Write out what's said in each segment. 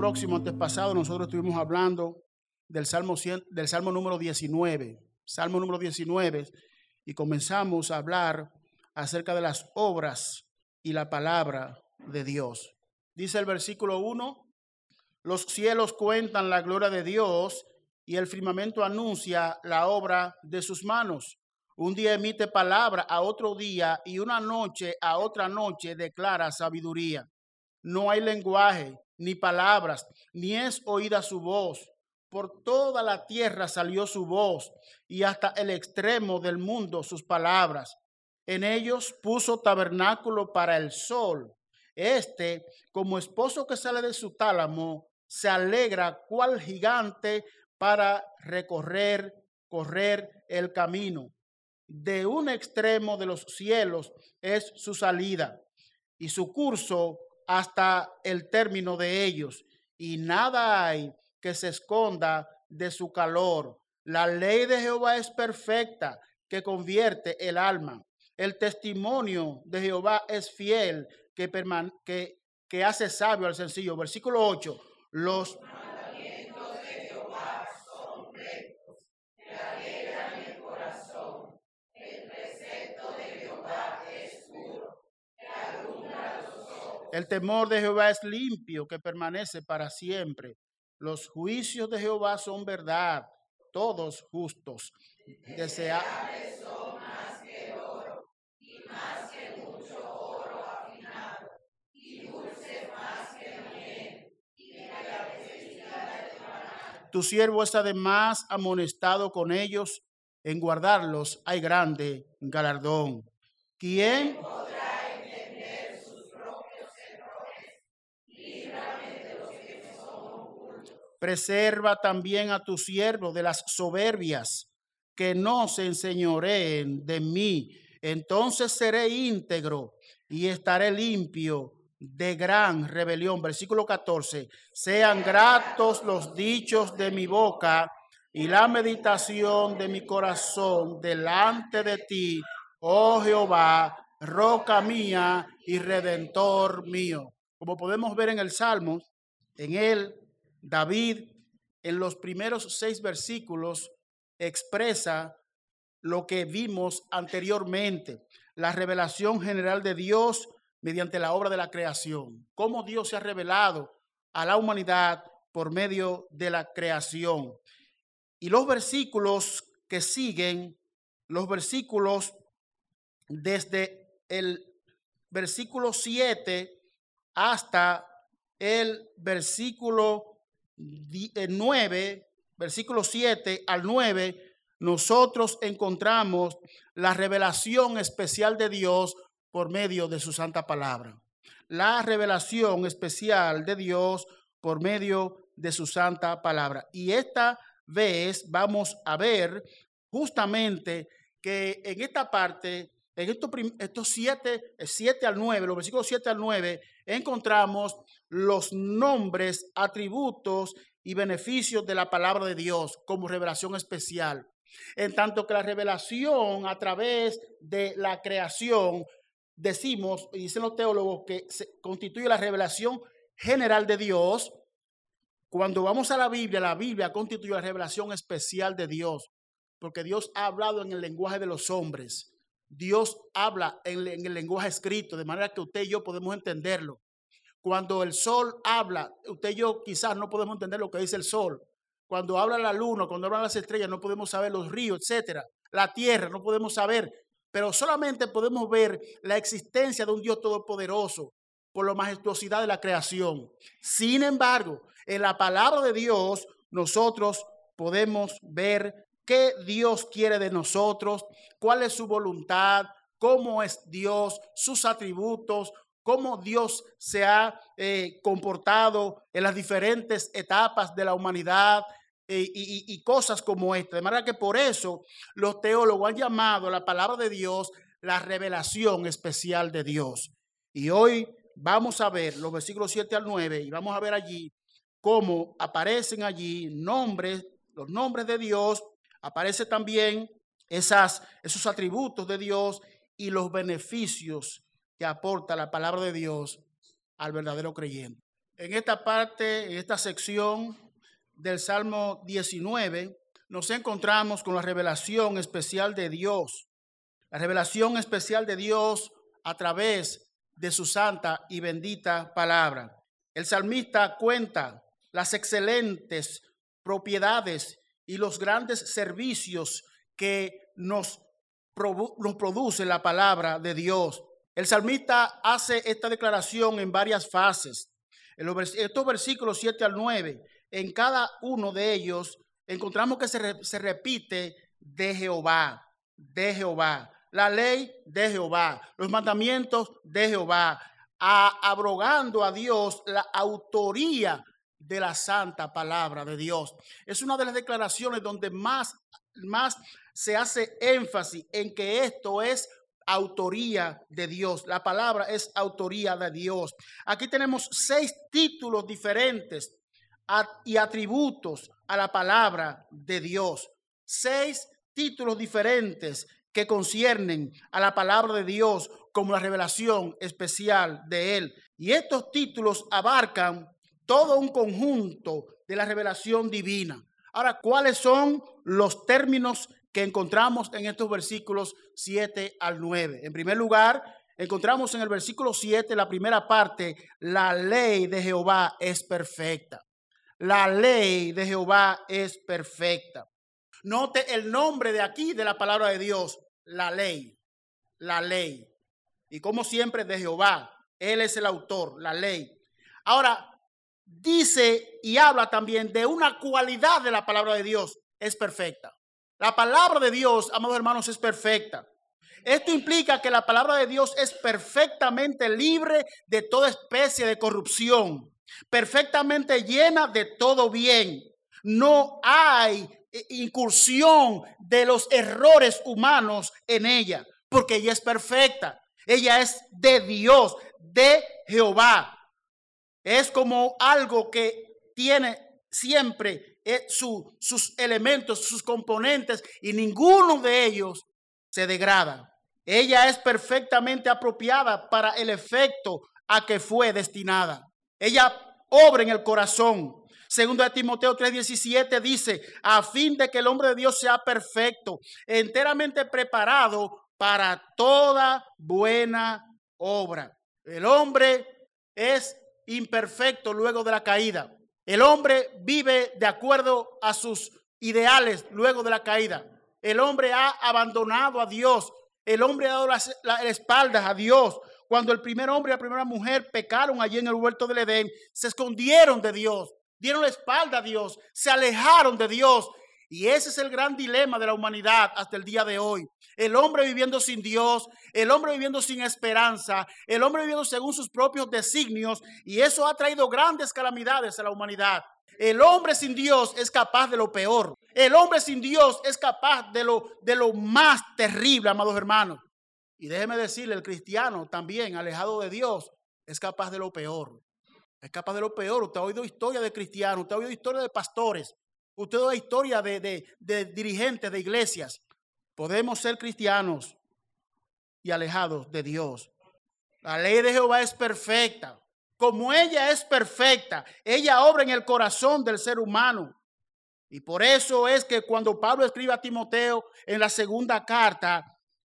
próximo, antes pasado, nosotros estuvimos hablando del Salmo número 19. Salmo número 19. Y comenzamos a hablar acerca de las obras y la palabra de Dios. Dice el versículo 1: los cielos cuentan la gloria de Dios y el firmamento anuncia la obra de sus manos. Un día emite palabra a otro día y una noche a otra noche declara sabiduría. No hay lenguaje, ni palabras, ni es oída su voz. Por toda la tierra salió su voz y hasta el extremo del mundo sus palabras. En ellos puso tabernáculo para el sol. Como esposo que sale de su tálamo, se alegra cual gigante para correr el camino. De un extremo de los cielos es su salida y su curso hasta el término de ellos, y nada hay que se esconda de su calor. La ley de Jehová es perfecta, que convierte el alma. El testimonio de Jehová es fiel, que hace sabio al sencillo. Versículo 8. Los mandamientos de Jehová son rectos, que alegran el corazón. El precepto de Jehová es puro, que alumbra los ojos. El temor de Jehová es limpio, que permanece para siempre. Los juicios de Jehová son verdad, todos justos. Deseables son más que el oro, y más que mucho oro afinado, y dulce más que la miel, y que la felicidad del maná. Tu siervo es además amonestado con ellos, en guardarlos hay grande galardón. ¿Quién podrá entender sus propios errores? Líbrame de los que me son ocultos. Preserva también a tu siervo de las soberbias, que no se enseñoreen de mí. Entonces seré íntegro y estaré limpio de gran rebelión. Versículo 14. Sean gratos los dichos de mi boca y la meditación de mi corazón delante de ti, oh Jehová, roca mía y redentor mío. Como podemos ver en el Salmo, en él David, en los primeros 6 versículos, expresa lo que vimos anteriormente, la revelación general de Dios mediante la obra de la creación, cómo Dios se ha revelado a la humanidad por medio de la creación. Y los versículos que siguen, los versículos desde el versículo 7 hasta el versículo 9, versículo 7 al 9, nosotros encontramos la revelación especial de Dios por medio de su santa palabra. La revelación especial de Dios por medio de su santa palabra. Y esta vez vamos a ver justamente que en esta parte, en estos 7 al 9, los versículos 7 al 9, encontramos los nombres, atributos y beneficios de la palabra de Dios como revelación especial. En tanto que la revelación a través de la creación, decimos, y dicen los teólogos, que constituye la revelación general de Dios. Cuando vamos a la Biblia constituye la revelación especial de Dios, porque Dios ha hablado en el lenguaje de los hombres. Dios habla en el lenguaje escrito, de manera que usted y yo podemos entenderlo. Cuando el sol habla, usted y yo quizás no podemos entender lo que dice el sol. Cuando habla la luna, cuando hablan las estrellas, no podemos saber los ríos, etcétera. La tierra, no podemos saber, pero solamente podemos ver la existencia de un Dios todopoderoso por la majestuosidad de la creación. Sin embargo, en la palabra de Dios, nosotros podemos ver qué Dios quiere de nosotros, cuál es su voluntad, cómo es Dios, sus atributos, cómo Dios se ha comportado en las diferentes etapas de la humanidad y cosas como esta. De manera que por eso los teólogos han llamado a la palabra de Dios la revelación especial de Dios. Y hoy vamos a ver los versículos 7 al 9 y vamos a ver allí cómo aparecen allí los nombres de Dios, aparece también esos atributos de Dios y los beneficios que aporta la palabra de Dios al verdadero creyente. en esta parte, en esta sección del Salmo 19, nos encontramos con la revelación especial de Dios. La revelación especial de Dios a través de su santa y bendita palabra. El salmista cuenta las excelentes propiedades y los grandes servicios que nos produce la palabra de Dios. El salmista hace esta declaración en varias fases. En estos versículos 7 al 9, en cada uno de ellos encontramos que se repite de Jehová, la ley de Jehová, los mandamientos de Jehová, abrogando a Dios la autoría de la santa palabra de Dios. Es una de las declaraciones donde más se hace énfasis en que esto es autoría de Dios. La palabra es autoría de Dios. Aquí tenemos 6 títulos diferentes y atributos a la palabra de Dios. 6 títulos diferentes que conciernen a la palabra de Dios como la revelación especial de Él. Y estos títulos abarcan todo un conjunto de la revelación divina. Ahora, ¿cuáles son los términos que encontramos en estos versículos 7 al 9? En primer lugar, encontramos en el versículo 7, la primera parte, la ley de Jehová es perfecta. La ley de Jehová es perfecta. Note el nombre de aquí de la palabra de Dios, la ley, la ley. Y como siempre de Jehová, Él es el autor, la ley. Ahora, dice y habla también de una cualidad de la palabra de Dios, es perfecta. La palabra de Dios, amados hermanos, es perfecta. Esto implica que la palabra de Dios es perfectamente libre de toda especie de corrupción, perfectamente llena de todo bien. No hay incursión de los errores humanos en ella, porque ella es perfecta. Ella es de Dios, de Jehová. Es como algo que tiene siempre sus elementos, sus componentes, y ninguno de ellos se degrada. Ella es perfectamente apropiada para el efecto a que fue destinada. Ella obra en el corazón. Segundo de Timoteo 3:17 dice, a fin de que el hombre de Dios sea perfecto, enteramente preparado para toda buena obra. El hombre es imperfecto luego de la caída. El hombre vive de acuerdo a sus ideales luego de la caída. El hombre ha abandonado a Dios. El hombre ha dado la espalda a Dios. Cuando el primer hombre y la primera mujer pecaron allí en el huerto del Edén, se escondieron de Dios, dieron la espalda a Dios, se alejaron de Dios. Y ese es el gran dilema de la humanidad hasta el día de hoy. El hombre viviendo sin Dios, el hombre viviendo sin esperanza, el hombre viviendo según sus propios designios, y eso ha traído grandes calamidades a la humanidad. El hombre sin Dios es capaz de lo peor. El hombre sin Dios es capaz de lo más terrible, amados hermanos. Y déjeme decirle, el cristiano también, alejado de Dios, es capaz de lo peor. Es capaz de lo peor. Usted ha oído historia de cristianos, usted ha oído historia de pastores, usted ha oído historia de dirigentes de iglesias. Podemos ser cristianos y alejados de Dios. La ley de Jehová es perfecta. Como ella es perfecta, ella obra en el corazón del ser humano. Y por eso es que cuando Pablo escribe a Timoteo en la segunda carta,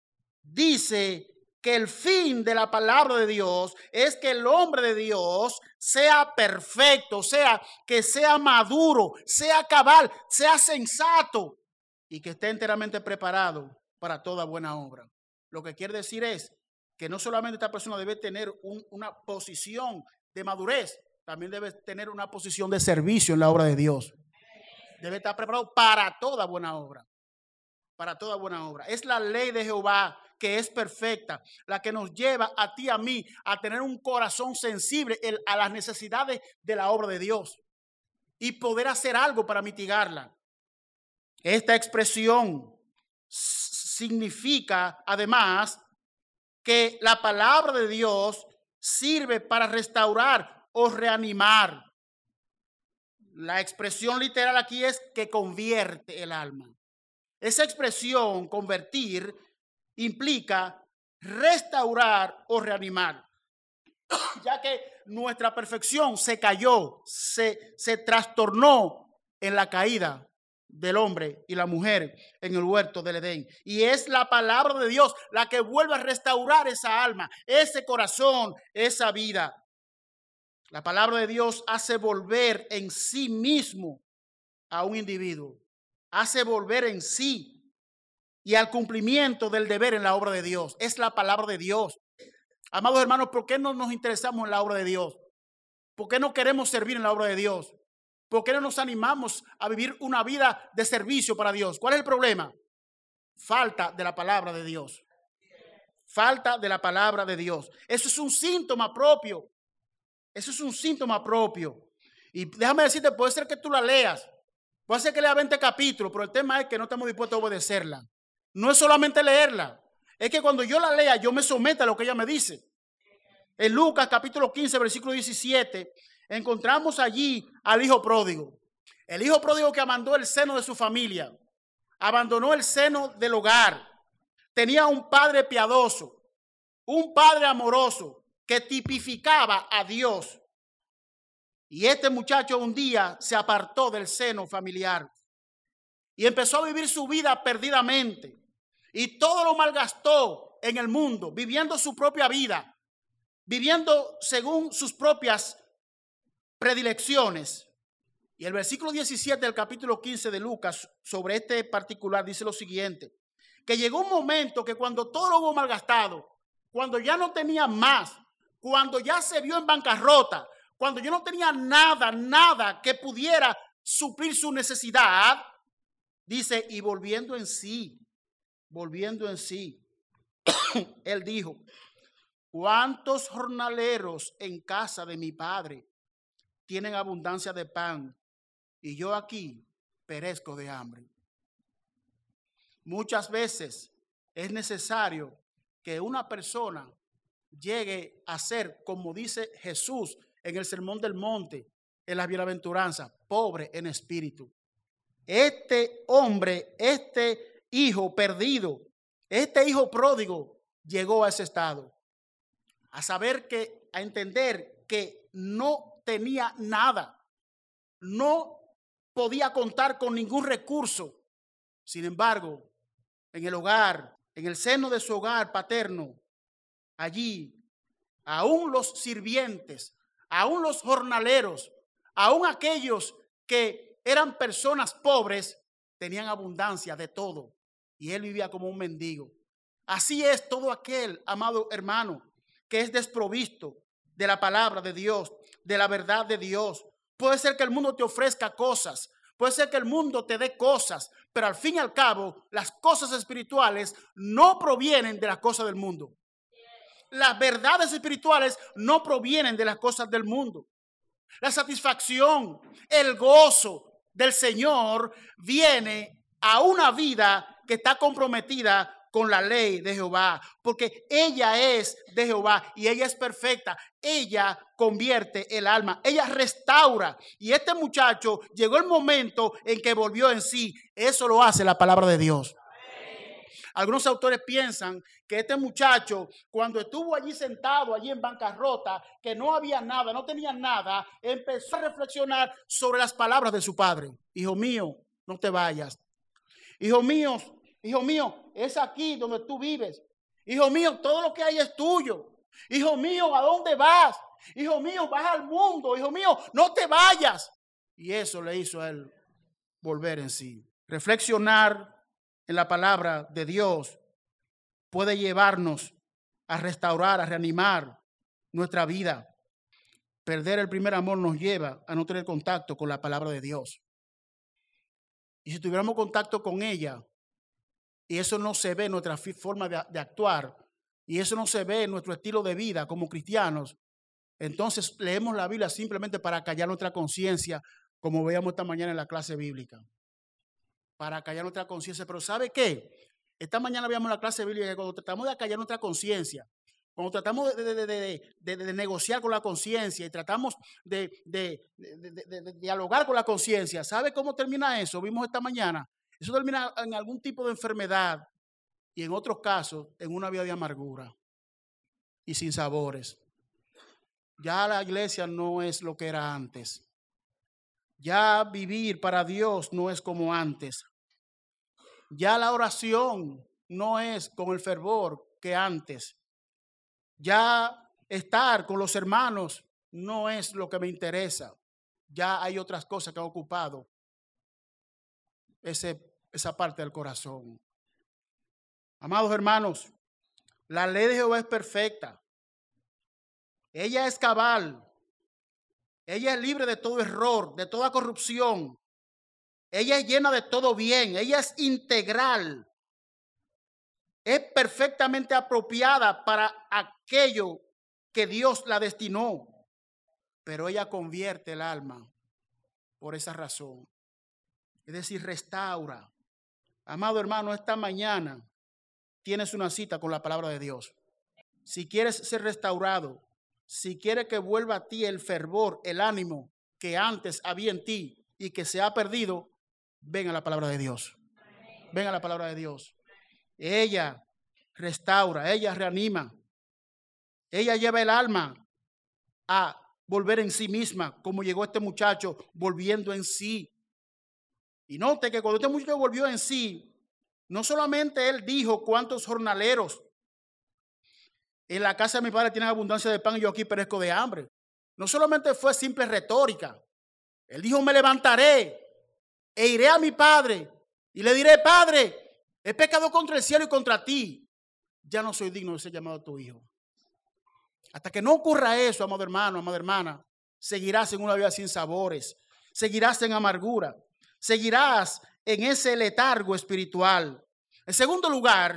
dice que el fin de la palabra de Dios es que el hombre de Dios sea perfecto, que sea maduro, sea cabal, sea sensato y que esté enteramente preparado para toda buena obra. Lo que quiere decir es que no solamente esta persona debe tener una posición de madurez, también debe tener una posición de servicio en la obra de Dios. Debe estar preparado para toda buena obra. Para toda buena obra. Es la ley de Jehová que es perfecta, la que nos lleva a ti y a mí a tener un corazón sensible a las necesidades de la obra de Dios y poder hacer algo para mitigarla. Esta expresión significa además que la palabra de Dios sirve para restaurar o reanimar. La expresión literal aquí es que convierte el alma. Esa expresión, convertir, implica restaurar o reanimar. ya que nuestra perfección se cayó, se trastornó en la caída del hombre y la mujer en el huerto del Edén. Y es la palabra de Dios la que vuelve a restaurar esa alma, ese corazón, esa vida. La palabra de Dios hace volver en sí mismo a un individuo, hace volver en sí y al cumplimiento del deber en la obra de Dios. Es la palabra de Dios. Amados hermanos, ¿por qué no nos interesamos en la obra de Dios? ¿Por qué no queremos servir en la obra de Dios? ¿Por qué no nos animamos a vivir una vida de servicio para Dios? ¿Cuál es el problema? Falta de la palabra de Dios. Falta de la palabra de Dios. Eso es un síntoma propio. Eso es un síntoma propio. Y déjame decirte, puede ser que tú la leas. Puede ser que lea 20 capítulos, pero el tema es que no estamos dispuestos a obedecerla. No es solamente leerla. Es que cuando yo la lea, yo me someto a lo que ella me dice. En Lucas capítulo 15, versículo 17, encontramos allí al hijo pródigo. El hijo pródigo que abandonó el seno de su familia, abandonó el seno del hogar. Tenía un padre piadoso, un padre amoroso que tipificaba a Dios. Y este muchacho un día se apartó del seno familiar y empezó a vivir su vida perdidamente. Y todo lo malgastó en el mundo, viviendo su propia vida, viviendo según sus propias predilecciones. Y el versículo 17 del capítulo 15 de Lucas sobre este particular dice lo siguiente, que llegó un momento que cuando todo lo hubo malgastado, cuando ya no tenía más, cuando ya se vio en bancarrota, cuando yo no tenía nada que pudiera suplir su necesidad, dice, y volviendo en sí, él dijo, ¿cuántos jornaleros en casa de mi padre tienen abundancia de pan y yo aquí perezco de hambre? Muchas veces es necesario que una persona llegue a ser, como dice Jesús en el Sermón del Monte, en las bienaventuranzas, pobre en espíritu. Este hombre, este hijo perdido, este hijo pródigo llegó a ese estado. A saber que, a entender que no tenía nada, no podía contar con ningún recurso. Sin embargo, en el hogar, en el seno de su hogar paterno, allí, aún los sirvientes, aún los jornaleros, aún aquellos que eran personas pobres, tenían abundancia de todo. Y él vivía como un mendigo. Así es todo aquel, amado hermano, que es desprovisto de la palabra de Dios, de la verdad de Dios. Puede ser que el mundo te ofrezca cosas, puede ser que el mundo te dé cosas, pero al fin y al cabo, las cosas espirituales no provienen de las cosas del mundo. Las verdades espirituales no provienen de las cosas del mundo. La satisfacción, el gozo del Señor viene a una vida que está comprometida con la ley de Jehová, porque ella es de Jehová y ella es perfecta. Ella convierte el alma, ella restaura. Y este muchacho llegó el momento en que volvió en sí. Eso lo hace la palabra de Dios. Algunos autores piensan que este muchacho, cuando estuvo allí sentado, allí en bancarrota, que no había nada, no tenía nada, empezó a reflexionar sobre las palabras de su padre. Hijo mío, no te vayas. Hijo mío, es aquí donde tú vives. Hijo mío, todo lo que hay es tuyo. Hijo mío, ¿a dónde vas? Hijo mío, vas al mundo. Hijo mío, no te vayas. Y eso le hizo a él volver en sí. Reflexionar en la palabra de Dios puede llevarnos a restaurar, a reanimar nuestra vida. Perder el primer amor nos lleva a no tener contacto con la palabra de Dios. Y si tuviéramos contacto con ella, y eso no se ve en nuestra forma de actuar, y eso no se ve en nuestro estilo de vida como cristianos, entonces leemos la Biblia simplemente para callar nuestra conciencia, como veíamos esta mañana en la clase bíblica. Para callar nuestra conciencia. Pero ¿sabe qué? Esta mañana veíamos la clase bíblica que cuando tratamos de acallar nuestra conciencia, cuando tratamos de negociar con la conciencia y tratamos de dialogar con la conciencia, ¿sabe cómo termina eso? Vimos esta mañana. Eso termina en algún tipo de enfermedad y en otros casos en una vida de amargura y sin sabores. Ya la iglesia no es lo que era antes. Ya vivir para Dios no es como antes. Ya la oración no es con el fervor que antes. Ya estar con los hermanos no es lo que me interesa. Ya hay otras cosas que han ocupado esa parte del corazón. Amados hermanos, la ley de Jehová es perfecta. Ella es cabal. Ella es libre de todo error, de toda corrupción. Ella es llena de todo bien. Ella es integral. Es perfectamente apropiada para aquello que Dios la destinó. Pero ella convierte el alma por esa razón. Es decir, restaura. Amado hermano, esta mañana tienes una cita con la palabra de Dios. Si quieres ser restaurado, si quieres que vuelva a ti el fervor, el ánimo que antes había en ti y que se ha perdido, ven a la palabra de Dios. Ven a la palabra de Dios. Ella restaura, ella reanima. Ella lleva el alma a volver en sí misma, como llegó este muchacho volviendo en sí. Y note que cuando este muchacho volvió en sí, no solamente él dijo cuántos jornaleros en la casa de mi padre tienen abundancia de pan y yo aquí perezco de hambre. No solamente fue simple retórica. Él dijo, me levantaré e iré a mi padre y le diré, Padre, he pecado contra el cielo y contra ti. Ya no soy digno de ser llamado tu hijo. Hasta que no ocurra eso, amado hermano, amada hermana, seguirás en una vida sin sabores, seguirás en amargura, seguirás en ese letargo espiritual. En segundo lugar,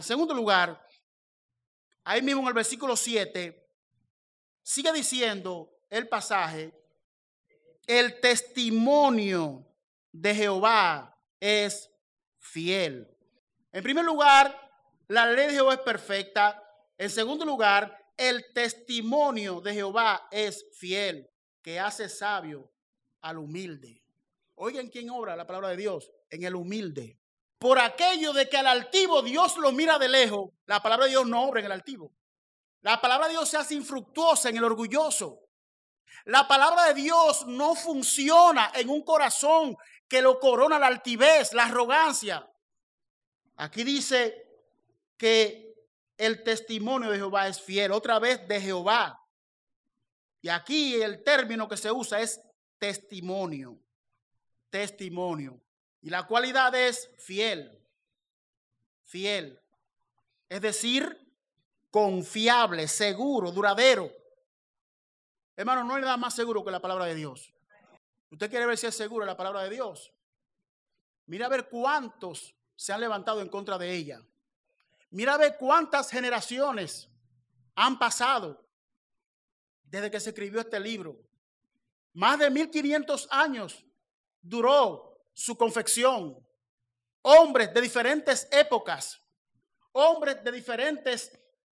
ahí mismo en el versículo 7, sigue diciendo el pasaje, el testimonio de Jehová es fiel. En primer lugar, la ley de Jehová es perfecta. En segundo lugar, el testimonio de Jehová es fiel, que hace sabio al humilde. Oigan quién obra la palabra de Dios, en el humilde. Por aquello de que al altivo Dios lo mira de lejos, la palabra de Dios no obra en el altivo. La palabra de Dios se hace infructuosa en el orgulloso. La palabra de Dios no funciona en un corazón que lo corona la altivez, la arrogancia. Aquí dice que el testimonio de Jehová es fiel, otra vez de Jehová. Y aquí el término que se usa es testimonio. Testimonio. Y la cualidad es fiel. Fiel. Es decir, confiable, seguro, duradero. Hermano, no hay nada más seguro que la palabra de Dios. ¿Usted quiere ver si es seguro la palabra de Dios? Mira a ver cuántos se han levantado en contra de ella. Mira a ver cuántas generaciones han pasado desde que se escribió este libro. Más de 1500 años duró su confección. Hombres de diferentes épocas, hombres de diferentes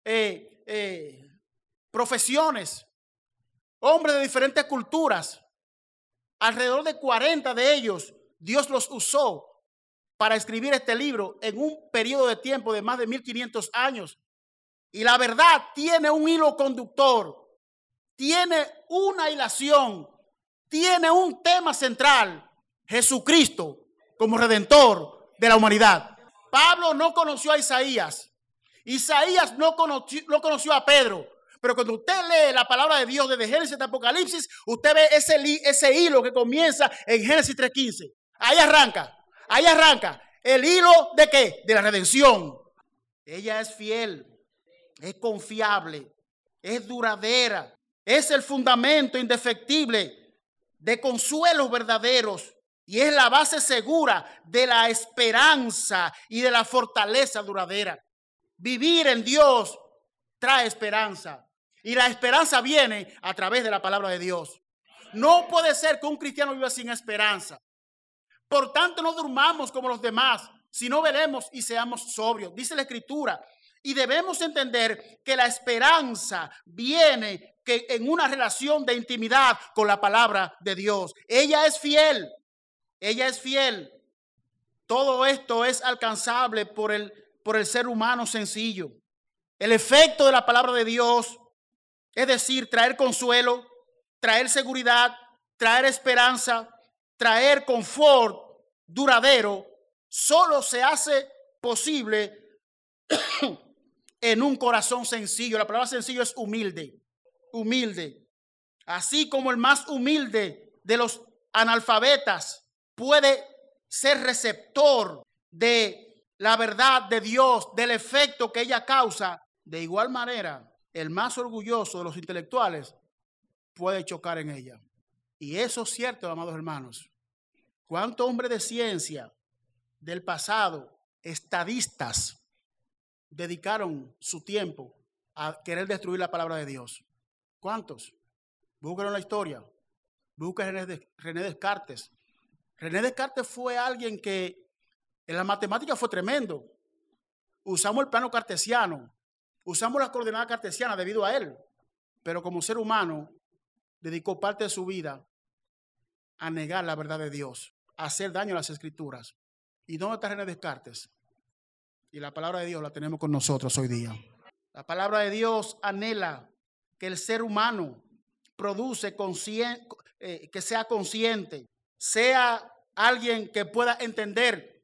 profesiones, hombres de diferentes culturas. Alrededor de 40 de ellos, Dios los usó para escribir este libro en un periodo de tiempo de más de 1500 años. Y la verdad tiene un hilo conductor, tiene una hilación, tiene un tema central: Jesucristo como redentor de la humanidad. Pablo no conoció a Isaías. Isaías no conoció a Pedro. Pero cuando usted lee la palabra de Dios desde Génesis hasta Apocalipsis, usted ve ese hilo que comienza en Génesis 3:15. Ahí arranca. ¿El hilo de qué? De la redención. Ella es fiel, es confiable, es duradera, es el fundamento indefectible de consuelos verdaderos y es la base segura de la esperanza y de la fortaleza duradera. Vivir en Dios trae esperanza. Y la esperanza viene a través de la palabra de Dios. No puede ser que un cristiano viva sin esperanza. Por tanto, no durmamos como los demás, sino velemos y seamos sobrios. Dice la Escritura. Y debemos entender que la esperanza viene en una relación de intimidad con la palabra de Dios. Ella es fiel. Ella es fiel. Todo esto es alcanzable por el ser humano sencillo. El efecto de la palabra de Dios, es decir, traer consuelo, traer seguridad, traer esperanza, traer confort duradero, solo se hace posible en un corazón sencillo. La palabra sencillo es humilde, humilde. Así como el más humilde de los analfabetas puede ser receptor de la verdad de Dios, del efecto que ella causa, de igual manera, el más orgulloso de los intelectuales puede chocar en ella. Y eso es cierto, amados hermanos. ¿Cuántos hombres de ciencia del pasado, estadistas, dedicaron su tiempo a querer destruir la palabra de Dios? ¿Cuántos? Búsquenlo en la historia. Busquen René Descartes. René Descartes fue alguien que en la matemática fue tremendo. Usamos el plano cartesiano, usamos las coordenadas cartesianas debido a él, pero como ser humano dedicó parte de su vida a negar la verdad de Dios, a hacer daño a las escrituras. ¿Y dónde está René Descartes? Y la palabra de Dios la tenemos con nosotros hoy día. La palabra de Dios anhela que el ser humano produce que sea consciente, sea alguien que pueda entender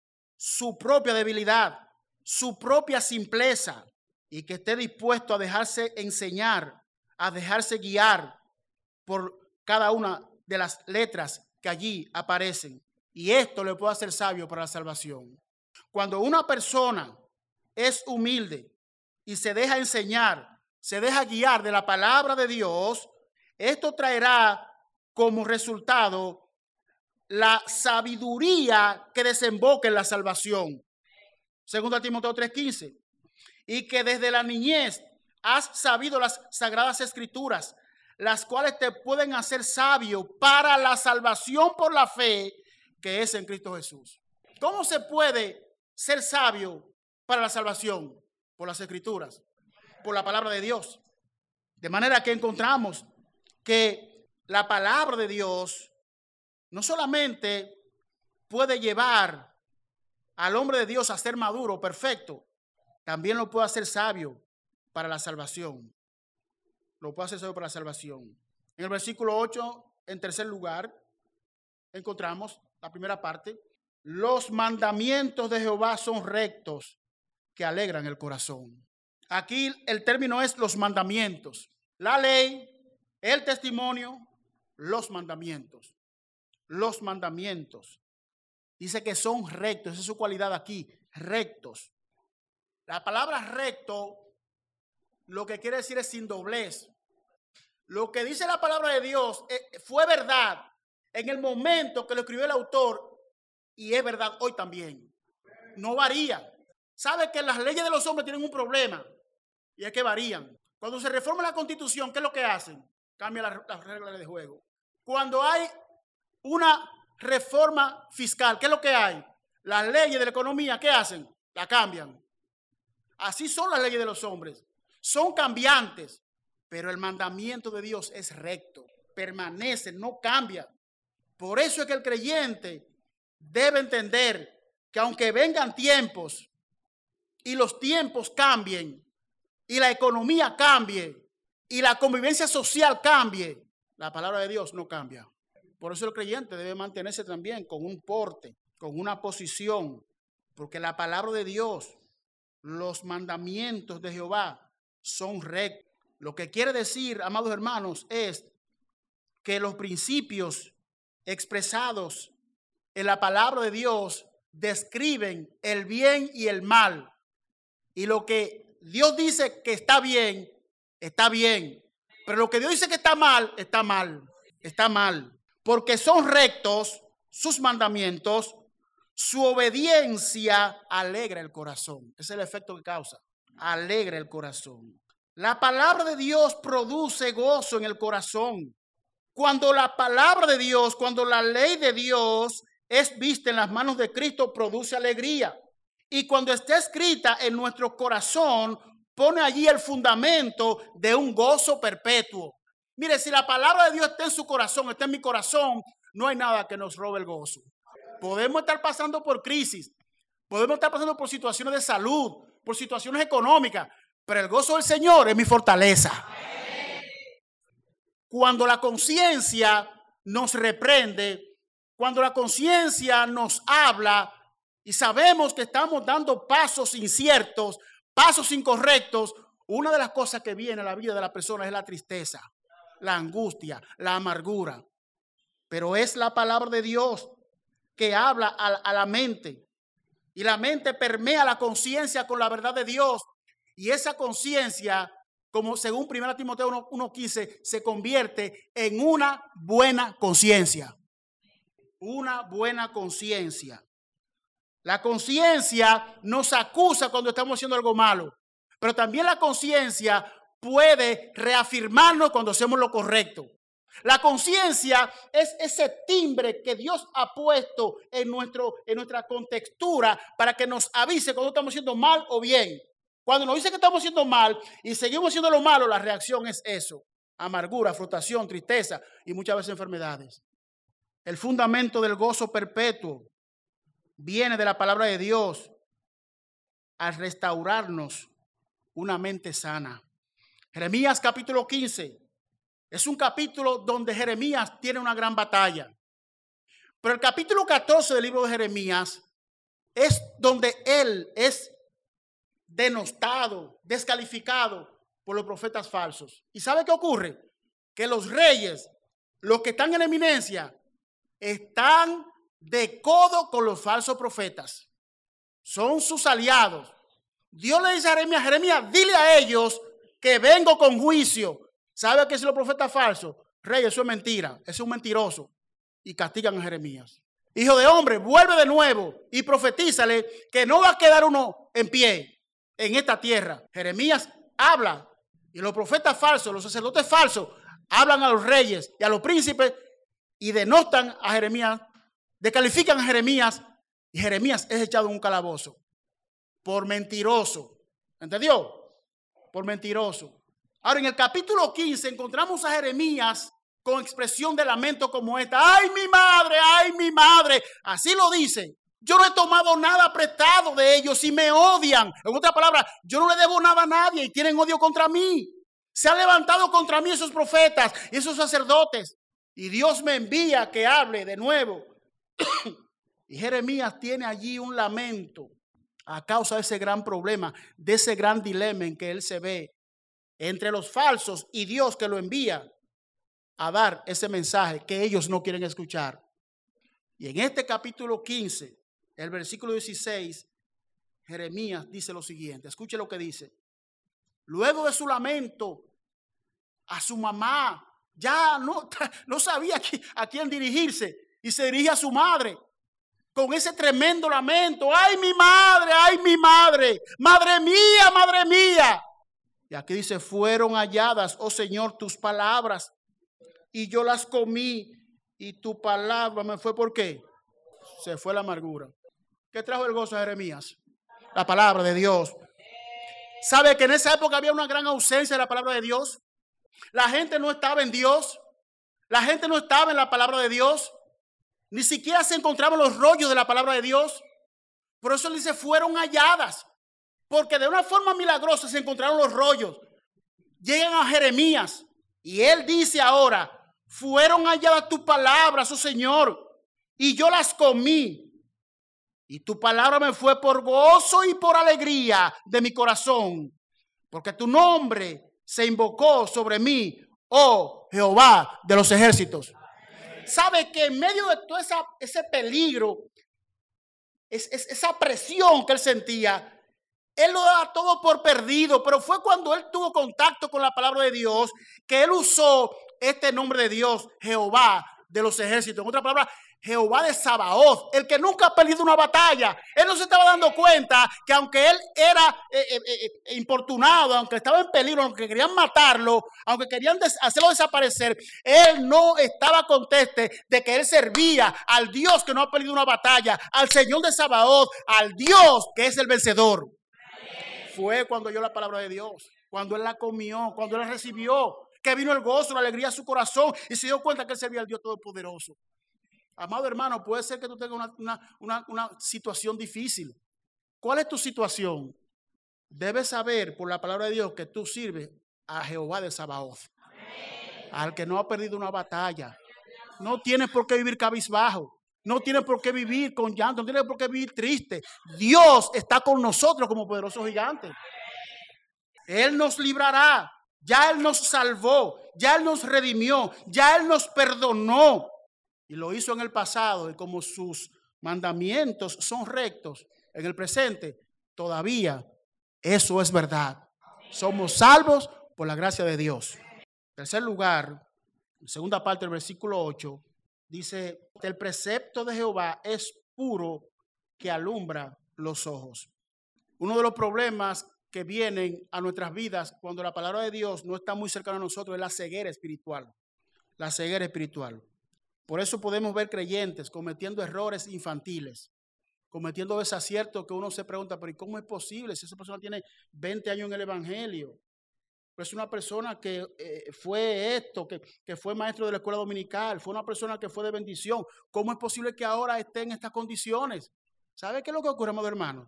su propia debilidad, su propia simpleza, y que esté dispuesto a dejarse enseñar, a dejarse guiar por cada una de las letras que allí aparecen. Y esto le puede hacer sabio para la salvación. Cuando una persona es humilde y se deja enseñar, se deja guiar de la palabra de Dios, esto traerá como resultado la sabiduría que desemboca en la salvación. Segundo Timoteo 3:15. Y que desde la niñez has sabido las sagradas escrituras, las cuales te pueden hacer sabio para la salvación por la fe que es en Cristo Jesús. ¿Cómo se puede ser sabio para la salvación? Por las escrituras, por la palabra de Dios. De manera que encontramos que la palabra de Dios no solamente puede llevar al hombre de Dios a ser maduro, perfecto, también lo puede hacer sabio para la salvación. Lo puede hacer sabio para la salvación. En el versículo 8, en tercer lugar, encontramos la primera parte. Los mandamientos de Jehová son rectos, que alegran el corazón. Aquí el término es los mandamientos. La ley, el testimonio, los mandamientos. Los mandamientos. Dice que son rectos, esa es su cualidad aquí, rectos. La palabra recto lo que quiere decir es sin doblez. Lo que dice la palabra de Dios fue verdad en el momento que lo escribió el autor y es verdad hoy también. No varía. ¿Sabe que las leyes de los hombres tienen un problema? Y es que varían. Cuando se reforma la Constitución, ¿qué es lo que hacen? Cambian las reglas de juego. Cuando hay una reforma fiscal, ¿qué es lo que hay? Las leyes de la economía, ¿qué hacen? La cambian. Así son las leyes de los hombres. Son cambiantes, pero el mandamiento de Dios es recto, permanece, no cambia. Por eso es que el creyente debe entender que aunque vengan tiempos y los tiempos cambien y la economía cambie y la convivencia social cambie, la palabra de Dios no cambia. Por eso el creyente debe mantenerse también con un porte, con una posición, porque la palabra de Dios, los mandamientos de Jehová son rectos. Lo que quiere decir, amados hermanos, es que los principios expresados en la palabra de Dios describen el bien y el mal. Y lo que Dios dice que está bien, está bien. Pero lo que Dios dice que está mal, está mal. Está mal. Porque son rectos sus mandamientos, su obediencia alegra el corazón. Ese es el efecto que causa. Alegra el corazón. La palabra de Dios produce gozo en el corazón. Cuando la palabra de Dios, cuando la ley de Dios es vista en las manos de Cristo, produce alegría. Y cuando está escrita en nuestro corazón, pone allí el fundamento de un gozo perpetuo. Mire, si la palabra de Dios está en su corazón, está en mi corazón, no hay nada que nos robe el gozo. Podemos estar pasando por crisis, podemos estar pasando por situaciones de salud, por situaciones económicas, pero el gozo del Señor es mi fortaleza. cuando la conciencia nos reprende, cuando la conciencia nos habla y sabemos que estamos dando pasos inciertos, pasos incorrectos, una de las cosas que viene a la vida de la persona es la tristeza, la angustia, la amargura. Pero es la palabra de Dios que habla a la mente. Y la mente permea la conciencia con la verdad de Dios. Y esa conciencia, como según 1 Timoteo 1:15, se convierte en una buena conciencia. Una buena conciencia. La conciencia nos acusa cuando estamos haciendo algo malo. Pero también la conciencia puede reafirmarnos cuando hacemos lo correcto. La conciencia es ese timbre que Dios ha puesto en nuestra contextura para que nos avise cuando estamos haciendo mal o bien. Cuando nos dice que estamos haciendo mal y seguimos haciendo lo malo, la reacción es eso: amargura, frustración, tristeza y muchas veces enfermedades. El fundamento del gozo perpetuo viene de la palabra de Dios al restaurarnos una mente sana. Jeremías capítulo 15 es un capítulo donde Jeremías tiene una gran batalla. Pero el capítulo 14 del libro de Jeremías es donde él es denostado, descalificado por los profetas falsos. ¿Y sabe qué ocurre? Que los reyes, los que están en eminencia, están de codo con los falsos profetas. Son sus aliados. Dios le dice a Jeremías: Jeremías, dile a ellos que vengo con juicio. ¿Sabe qué es los profetas falsos? Rey, eso es mentira, eso es un mentiroso. Y castigan a Jeremías. Hijo de hombre, vuelve de nuevo y profetízale que no va a quedar uno en pie en esta tierra. Jeremías habla y los profetas falsos, los sacerdotes falsos, hablan a los reyes y a los príncipes y denostan a Jeremías, descalifican a Jeremías, y Jeremías es echado en un calabozo por mentiroso. ¿Entendió? Por mentiroso. Ahora, en el capítulo 15 encontramos a Jeremías con expresión de lamento como esta: ¡ay, mi madre! ¡Ay, mi madre! Así lo dice. Yo no he tomado nada prestado de ellos y me odian. En otras palabras, yo no le debo nada a nadie y tienen odio contra mí. Se han levantado contra mí esos profetas y esos sacerdotes. Y Dios me envía que hable de nuevo. Y Jeremías tiene allí un lamento a causa de ese gran problema, de ese gran dilema en que él se ve entre los falsos y Dios, que lo envía a dar ese mensaje que ellos no quieren escuchar. Y en este capítulo 15, el versículo 16, Jeremías dice lo siguiente. Escuche lo que dice. Luego de su lamento a su mamá, ya no sabía a quién dirigirse, y se dirige a su madre con ese tremendo lamento: ¡ay, mi madre! ¡Ay, mi madre! ¡Madre mía! ¡Madre mía! Y aquí dice: fueron halladas, oh Señor, tus palabras, y yo las comí, y tu palabra me fue. ¿Por qué? Se fue la amargura. ¿Qué trajo el gozo a Jeremías? La palabra de Dios. ¿Sabe que en esa época había una gran ausencia de la palabra de Dios? La gente no estaba en Dios. La gente no estaba en la palabra de Dios. Ni siquiera se encontraban los rollos de la palabra de Dios. Por eso él dice: fueron halladas. Porque de una forma milagrosa se encontraron los rollos. Llegan a Jeremías y él dice ahora: fueron halladas tus palabras, oh Señor, y yo las comí. Y tu palabra me fue por gozo y por alegría de mi corazón, porque tu nombre se invocó sobre mí, oh Jehová de los ejércitos. ¿Sabe que en medio de todo ese peligro, esa presión que él sentía, él lo daba todo por perdido? Pero fue cuando él tuvo contacto con la palabra de Dios que él usó este nombre de Dios, Jehová de los ejércitos. En otra palabra, Jehová de Sabaoth, el que nunca ha perdido una batalla. Él no se estaba dando cuenta que aunque él era importunado, aunque estaba en peligro, aunque querían matarlo, aunque querían hacerlo desaparecer, él no estaba conteste de que él servía al Dios que no ha perdido una batalla, al Señor de Sabaoth, al Dios que es el vencedor. Fue cuando oyó la palabra de Dios, cuando él la comió, cuando él la recibió, que vino el gozo, la alegría a su corazón y se dio cuenta que él servía al Dios Todopoderoso. Amado hermano, puede ser que tú tengas una situación difícil. ¿Cuál es tu situación? Debes saber por la palabra de Dios que tú sirves a Jehová de Sabaoth. Al que no ha perdido una batalla. No tienes por qué vivir cabizbajo. No tienes por qué vivir con llanto. No tienes por qué vivir triste. Dios está con nosotros como poderoso gigante. Él nos librará. Ya Él nos salvó. Ya Él nos redimió. Ya Él nos perdonó. Y lo hizo en el pasado. Y como sus mandamientos son rectos en el presente, todavía eso es verdad. Somos salvos por la gracia de Dios. En tercer lugar, en segunda parte del versículo 8, dice: el precepto de Jehová es puro, que alumbra los ojos. Uno de los problemas que vienen a nuestras vidas cuando la palabra de Dios no está muy cercana a nosotros es la ceguera espiritual. La ceguera espiritual. Por eso podemos ver creyentes cometiendo errores infantiles, cometiendo desaciertos que uno se pregunta, pero ¿y cómo es posible si esa persona tiene 20 años en el evangelio? Pero es una persona que fue esto, que fue maestro de la escuela dominical, fue una persona que fue de bendición. ¿Cómo es posible que ahora esté en estas condiciones? ¿Sabe qué es lo que ocurre, amado hermano?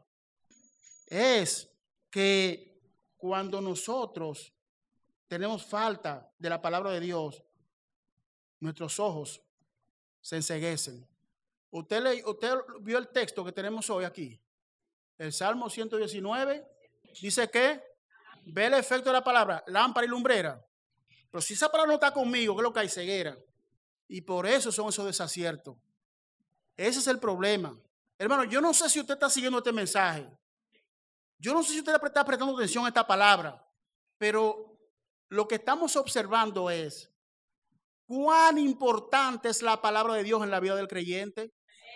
Es que cuando nosotros tenemos falta de la palabra de Dios, nuestros ojos se enceguecen. Usted vio el texto que tenemos hoy aquí. El Salmo 119 dice que ve el efecto de la palabra, lámpara y lumbrera. Pero si esa palabra no está conmigo, ¿qué es lo que hay? Ceguera. Y por eso son esos desaciertos. Ese es el problema. Hermano, yo no sé si usted está siguiendo este mensaje. Yo no sé si usted está prestando atención a esta palabra. Pero lo que estamos observando es cuán importante es la palabra de Dios en la vida del creyente.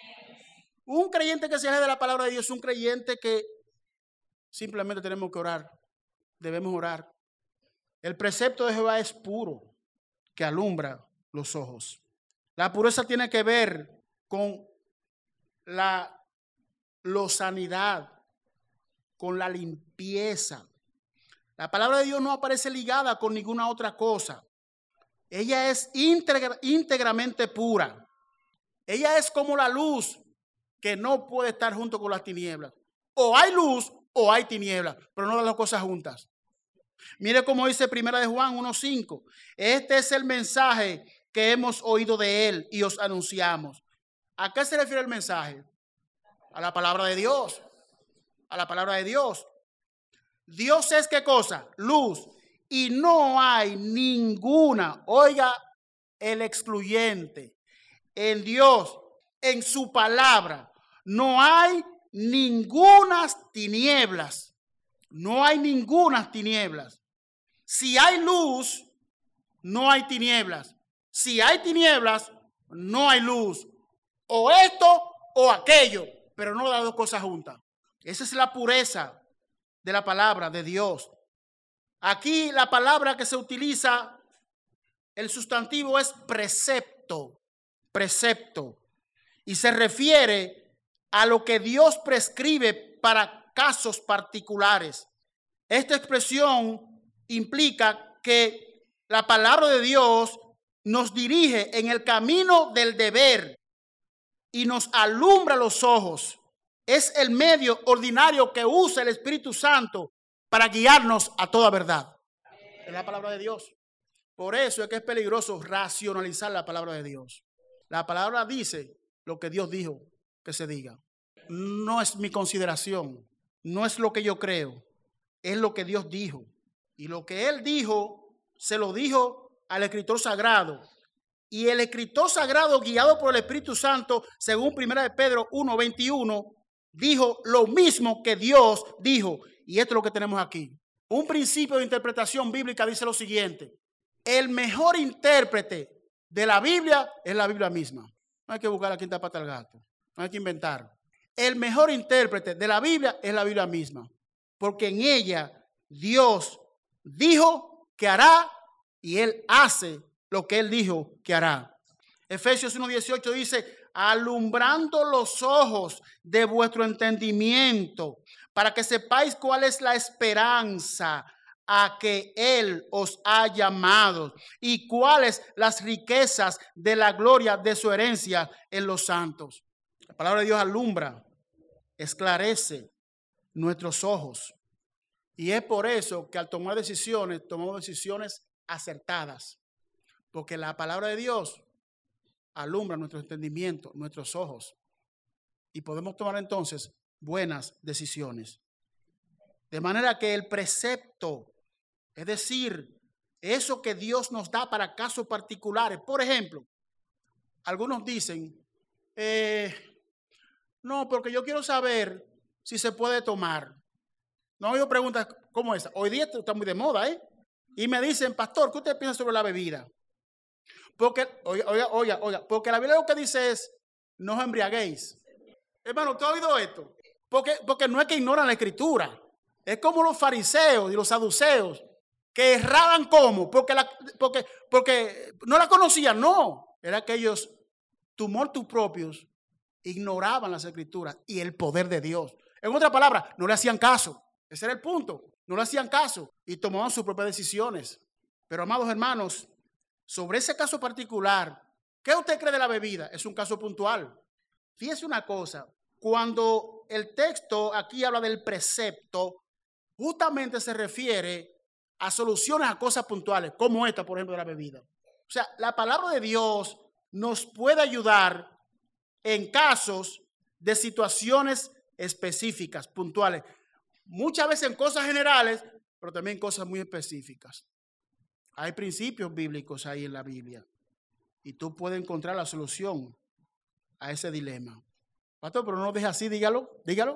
Un creyente que se aleja de la palabra de Dios es un creyente que simplemente tenemos que orar. Debemos orar. El precepto de Jehová es puro, que alumbra los ojos. La pureza tiene que ver con la lozanidad, con la limpieza. La palabra de Dios no aparece ligada con ninguna otra cosa. Ella es íntegramente pura. Ella es como la luz que no puede estar junto con las tinieblas. O hay luz o hay tinieblas, pero no las dos cosas juntas. Mire cómo dice Primera de Juan 1:5. Este es el mensaje que hemos oído de él y os anunciamos. ¿A qué se refiere el mensaje? A la palabra de Dios. A la palabra de Dios. Dios es ¿qué cosa? Luz. Y no hay ninguna, oiga el excluyente, en Dios, en su palabra, no hay ningunas tinieblas. No hay ningunas tinieblas. Si hay luz, no hay tinieblas. Si hay tinieblas, no hay luz. O esto o aquello, pero no las dos cosas juntas. Esa es la pureza de la palabra de Dios. Aquí la palabra que se utiliza, el sustantivo es precepto, precepto. Y se refiere a lo que Dios prescribe para casos particulares. Esta expresión implica que la palabra de Dios nos dirige en el camino del deber y nos alumbra los ojos. Es el medio ordinario que usa el Espíritu Santo para guiarnos a toda verdad. Es la palabra de Dios. Por eso es que es peligroso racionalizar la palabra de Dios. La palabra dice lo que Dios dijo que se diga. No es mi consideración, no es lo que yo creo, es lo que Dios dijo. Y lo que Él dijo, se lo dijo al escritor sagrado. Y el escritor sagrado, guiado por el Espíritu Santo, según 1 de Pedro 1:21, dijo lo mismo que Dios dijo. Y esto es lo que tenemos aquí. Un principio de interpretación bíblica dice lo siguiente: el mejor intérprete de la Biblia es la Biblia misma. No hay que buscar la quinta pata al gato, no hay que inventar. El mejor intérprete de la Biblia es la Biblia misma, porque en ella Dios dijo que hará y Él hace lo que Él dijo que hará. Efesios 1:18 dice: alumbrando los ojos de vuestro entendimiento, para que sepáis cuál es la esperanza a que Él os ha llamado y cuáles las riquezas de la gloria de su herencia en los santos. La palabra de Dios alumbra, esclarece nuestros ojos. Y es por eso que al tomar decisiones, tomamos decisiones acertadas. Porque la palabra de Dios alumbra nuestro entendimiento, nuestros ojos. Y podemos tomar entonces buenas decisiones. De manera que el precepto, es decir, eso que Dios nos da para casos particulares. Por ejemplo, algunos dicen, no, porque yo quiero saber si se puede tomar. No, yo pregunto, ¿cómo es? Hoy día está muy de moda, ¿eh? Y me dicen, pastor, ¿qué usted piensa sobre la bebida? Porque, oiga, porque la Biblia lo que dice es, no os embriaguéis. Hermano, ¿tú has oído esto? Porque no es que ignoran la escritura. Es como los fariseos y los saduceos que erraban como, porque no la conocían, no. Era que ellos, tumultos propios, ignoraban las escrituras y el poder de Dios. En otras palabras, no le hacían caso. Ese era el punto. No le hacían caso y tomaban sus propias decisiones. Pero, amados hermanos, sobre ese caso particular, ¿qué usted cree de la bebida? Es un caso puntual. Fíjese una cosa, cuando el texto aquí habla del precepto, justamente se refiere a soluciones a cosas puntuales, como esta, por ejemplo, de la bebida. O sea, la palabra de Dios nos puede ayudar en casos de situaciones específicas, puntuales. Muchas veces en cosas generales, pero también en cosas muy específicas. Hay principios bíblicos ahí en la Biblia y tú puedes encontrar la solución a ese dilema. Pastor, pero no lo deje así, dígalo.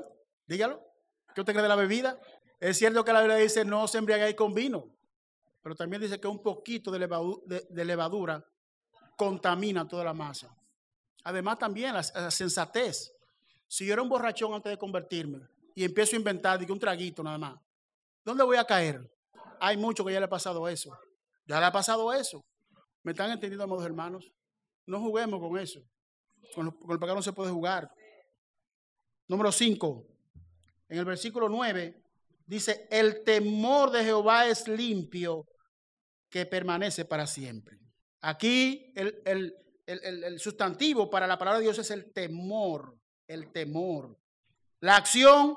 ¿Qué usted cree de la bebida? Es cierto que la Biblia dice no se embriaguéis con vino, pero también dice que un poquito de levadura contamina toda la masa. Además también la sensatez. Si yo era un borrachón antes de convertirme y empiezo a inventar un traguito nada más, ¿dónde voy a caer? Hay mucho que ya le ha pasado eso. Ya le ha pasado eso. ¿Me están entendiendo, amados hermanos? No juguemos con eso. Con el pecado no se puede jugar. Número 5. En el versículo 9 dice, el temor de Jehová es limpio, que permanece para siempre. Aquí el sustantivo para la palabra de Dios es el temor. El temor. La acción,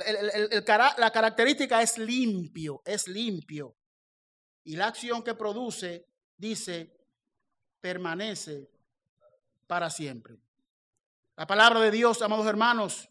la característica es limpio, es limpio. Y la acción que produce, dice, permanece para siempre. La palabra de Dios, amados hermanos,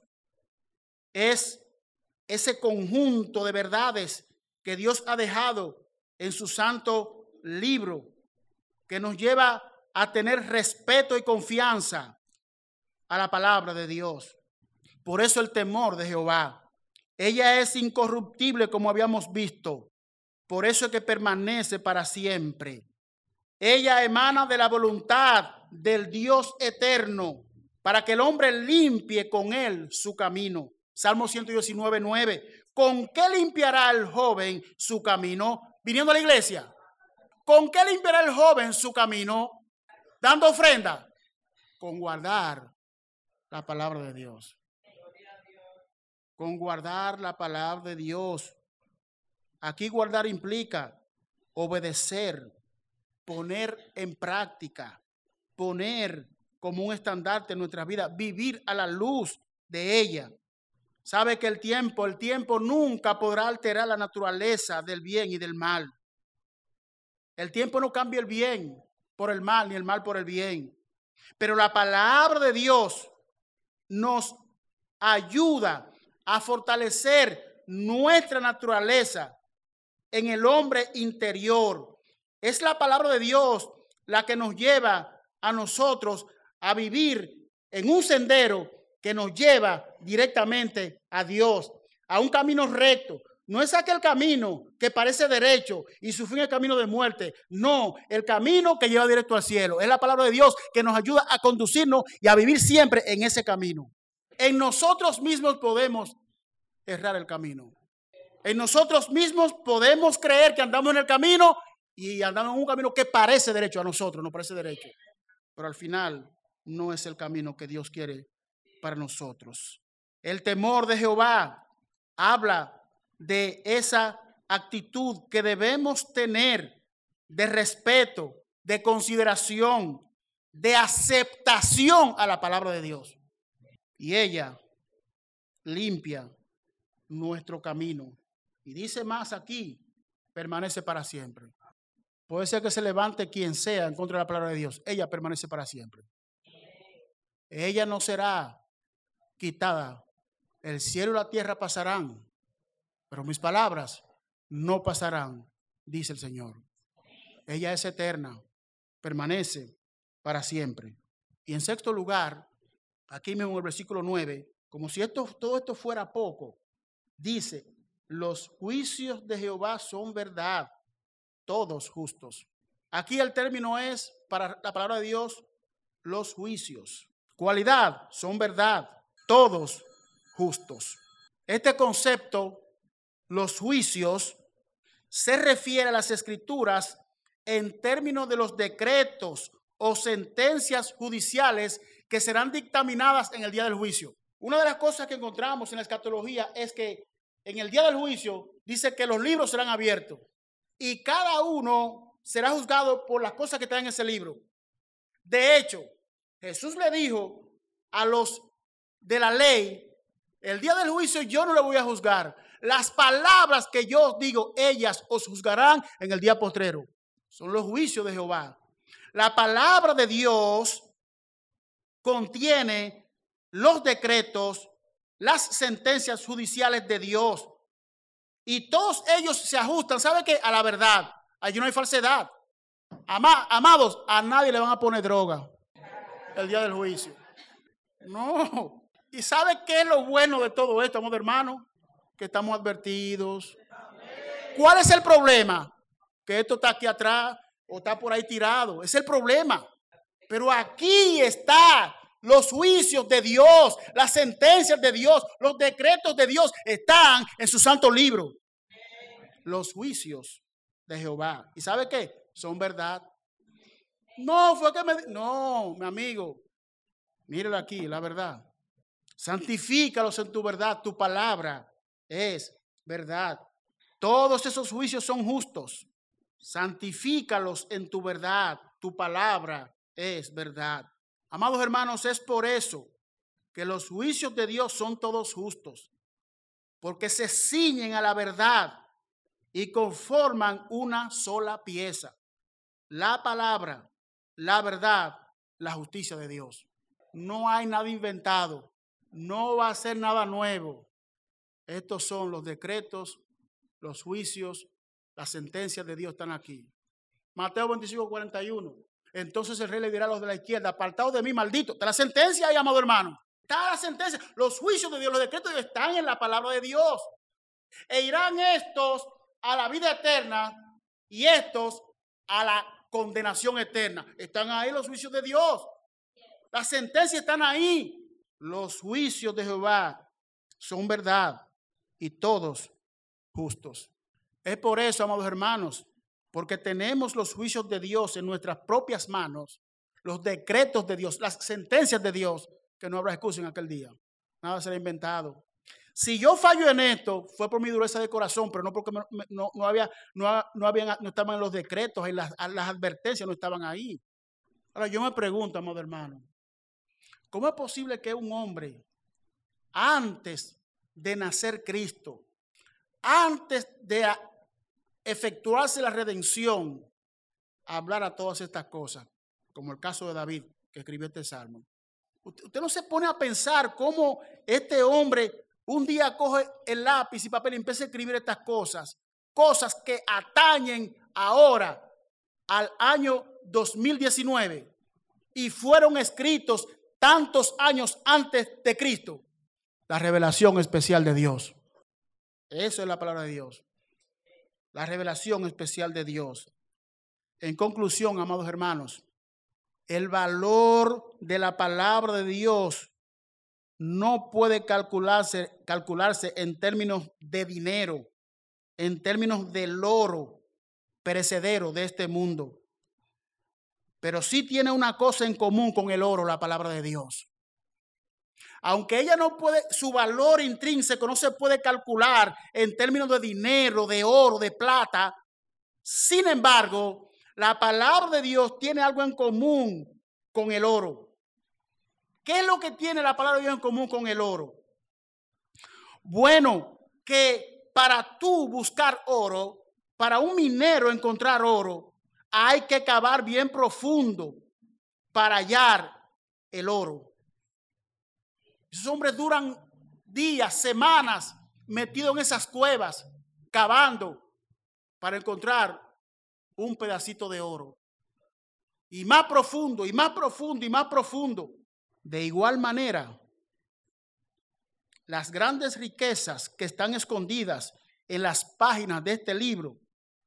es ese conjunto de verdades que Dios ha dejado en su santo libro, que nos lleva a tener respeto y confianza a la palabra de Dios. Por eso el temor de Jehová. Ella es incorruptible, como habíamos visto. Por eso es que permanece para siempre. Ella emana de la voluntad del Dios eterno, para que el hombre limpie con él su camino. Salmo 119, 9. ¿Con qué limpiará el joven su camino? Viniendo a la iglesia. ¿Con qué limpiará el joven su camino? Dando ofrenda. Con guardar la palabra de Dios. Con guardar la palabra de Dios. Aquí guardar implica obedecer, poner en práctica, poner como un estandarte en nuestra vida, vivir a la luz de ella. Sabe que el tiempo nunca podrá alterar la naturaleza del bien y del mal. El tiempo no cambia el bien por el mal, ni el mal por el bien. Pero la palabra de Dios nos ayuda a fortalecer nuestra naturaleza en el hombre interior. Es la palabra de Dios la que nos lleva a nosotros a vivir en un sendero que nos lleva directamente a Dios, a un camino recto. No es aquel camino que parece derecho y su fin es el camino de muerte. No, el camino que lleva directo al cielo. Es la palabra de Dios que nos ayuda a conducirnos y a vivir siempre en ese camino. En nosotros mismos podemos errar el camino. En nosotros mismos podemos creer que andamos en el camino y andamos en un camino que parece derecho a nosotros, no parece derecho. Pero al final no es el camino que Dios quiere para nosotros. El temor de Jehová habla de esa actitud que debemos tener de respeto, de consideración, de aceptación a la palabra de Dios. Y ella limpia nuestro camino. Y dice más aquí, permanece para siempre. Puede ser que se levante quien sea en contra de la palabra de Dios. Ella permanece para siempre. Ella no será quitada. El cielo y la tierra pasarán, pero mis palabras no pasarán, dice el Señor. Ella es eterna, permanece para siempre. Y en sexto lugar, aquí mismo en el versículo 9, como si todo esto fuera poco, dice, los juicios de Jehová son verdad, todos justos. Aquí el término es, para la palabra de Dios, los juicios. Cualidad, son verdad, todos justos. Este concepto, los juicios, se refiere a las escrituras en términos de los decretos o sentencias judiciales que serán dictaminadas en el día del juicio. Una de las cosas que encontramos en la escatología es que en el día del juicio dice que los libros serán abiertos y cada uno será juzgado por las cosas que están en ese libro. De hecho, Jesús le dijo a los de la ley, el día del juicio yo no le voy a juzgar. Las palabras que yo os digo, ellas os juzgarán en el día postrero. Son los juicios de Jehová. La palabra de Dios contiene los decretos, las sentencias judiciales de Dios. Y todos ellos se ajustan, ¿sabe qué? A la verdad. Allí no hay falsedad. Amados, a nadie le van a poner droga el día del juicio. No. ¿Y sabe qué es lo bueno de todo esto, amado hermano? Que estamos advertidos. ¿Cuál es el problema? Que esto está aquí atrás o está por ahí tirado. Es el problema. Pero aquí está los juicios de Dios, las sentencias de Dios, los decretos de Dios están en su santo libro. Los juicios de Jehová. ¿Y sabe qué? Son verdad. No, fue que no, mi amigo. Mírelo aquí, la verdad. Santifícalos en tu verdad. Tu palabra es verdad. Todos esos juicios son justos. Santifícalos en tu verdad. Tu palabra es verdad. Amados hermanos, es por eso que los juicios de Dios son todos justos. Porque se ciñen a la verdad y conforman una sola pieza. La palabra, la verdad, la justicia de Dios. No hay nada inventado. No va a ser nada nuevo. Estos son los decretos, los juicios, las sentencias de Dios están aquí. Mateo 25:41. Entonces el rey le dirá a los de la izquierda, apartados de mí, maldito. Está la sentencia ahí, amado hermano. Está la sentencia. Los juicios de Dios, los decretos de Dios están en la palabra de Dios. E irán estos a la vida eterna y estos a la condenación eterna. Están ahí los juicios de Dios. Las sentencias están ahí. Los juicios de Jehová son verdad y todos justos. Es por eso, amados hermanos, porque tenemos los juicios de Dios en nuestras propias manos, los decretos de Dios, las sentencias de Dios, que no habrá excusa en aquel día. Nada será inventado. Si yo fallo en esto, fue por mi dureza de corazón, pero no porque no estaban en los decretos y las advertencias no estaban ahí. Ahora yo me pregunto, amado hermano, ¿cómo es posible que un hombre, antes de nacer Cristo, antes de efectuarse la redención, hablara todas estas cosas, como el caso de David, que escribió este salmo? Usted no se pone a pensar cómo este hombre un día coge el lápiz y papel y empieza a escribir estas cosas, cosas que atañen ahora al año 2019 y fueron escritos tantos años antes de Cristo. La revelación especial de Dios. Eso es la palabra de Dios. La revelación especial de Dios. En conclusión, amados hermanos, el valor de la palabra de Dios no puede calcularse en términos de dinero, en términos del oro perecedero de este mundo. Pero sí tiene una cosa en común con el oro, la palabra de Dios. Aunque ella no puede, su valor intrínseco no se puede calcular en términos de dinero, de oro, de plata. Sin embargo, la palabra de Dios tiene algo en común con el oro. ¿Qué es lo que tiene la palabra de Dios en común con el oro? Bueno, que para tú buscar oro, para un minero encontrar oro, hay que cavar bien profundo para hallar el oro. Esos hombres duran días, semanas metidos en esas cuevas, cavando para encontrar un pedacito de oro. Y más profundo, y más profundo, y más profundo. De igual manera, las grandes riquezas que están escondidas en las páginas de este libro,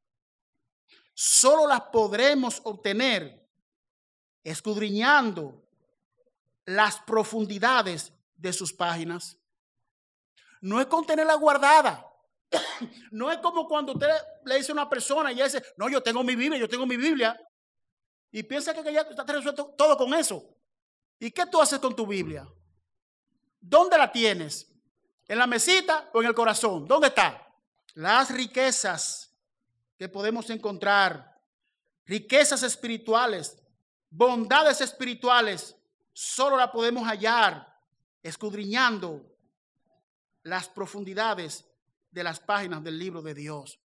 solo las podremos obtener escudriñando las profundidades de sus páginas. No es con tenerla guardada. No es como cuando usted le dice a una persona y ella dice, no, yo tengo mi Biblia. Y piensa que ya está resuelto todo con eso. ¿Y qué tú haces con tu Biblia? ¿Dónde la tienes? ¿En la mesita o en el corazón? ¿Dónde está? Las riquezas que podemos encontrar, riquezas espirituales, bondades espirituales, solo la podemos hallar escudriñando las profundidades de las páginas del libro de Dios.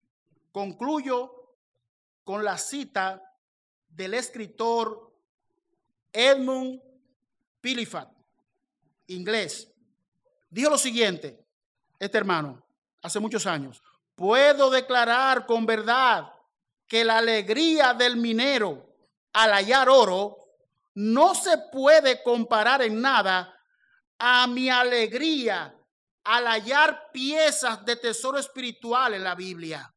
Concluyo con la cita del escritor Edmund Pilipat, inglés. Dijo lo siguiente, este hermano, hace muchos años: puedo declarar con verdad que la alegría del minero al hallar oro no se puede comparar en nada a mi alegría al hallar piezas de tesoro espiritual en la Biblia.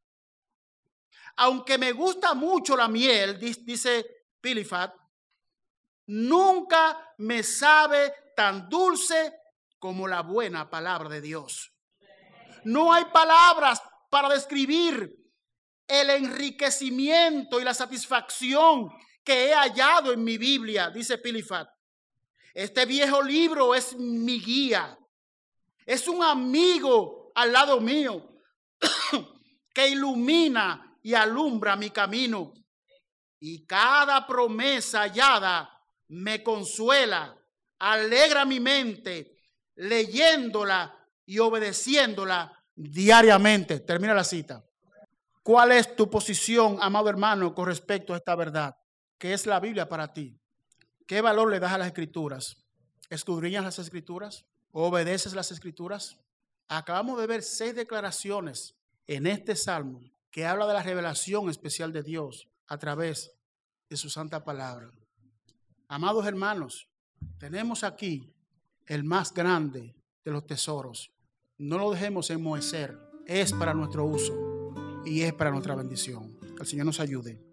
Aunque me gusta mucho la miel, dice Pilipat, nunca me sabe tan dulce como la buena palabra de Dios. No hay palabras para describir el enriquecimiento y la satisfacción que he hallado en mi Biblia, dice Pilipat. Este viejo libro es mi guía. Es un amigo al lado mío que ilumina y alumbra mi camino. Y cada promesa hallada me consuela, alegra mi mente, leyéndola y obedeciéndola diariamente. Termina la cita. ¿Cuál es tu posición, amado hermano, con respecto a esta verdad? ¿Qué es la Biblia para ti? ¿Qué valor le das a las Escrituras? ¿Escudriñas las Escrituras? ¿Obedeces las Escrituras? Acabamos de ver 6 declaraciones en este salmo que habla de la revelación especial de Dios a través de su santa palabra. Amados hermanos, tenemos aquí el más grande de los tesoros. No lo dejemos enmohecer. Es para nuestro uso y es para nuestra bendición. Que el Señor nos ayude.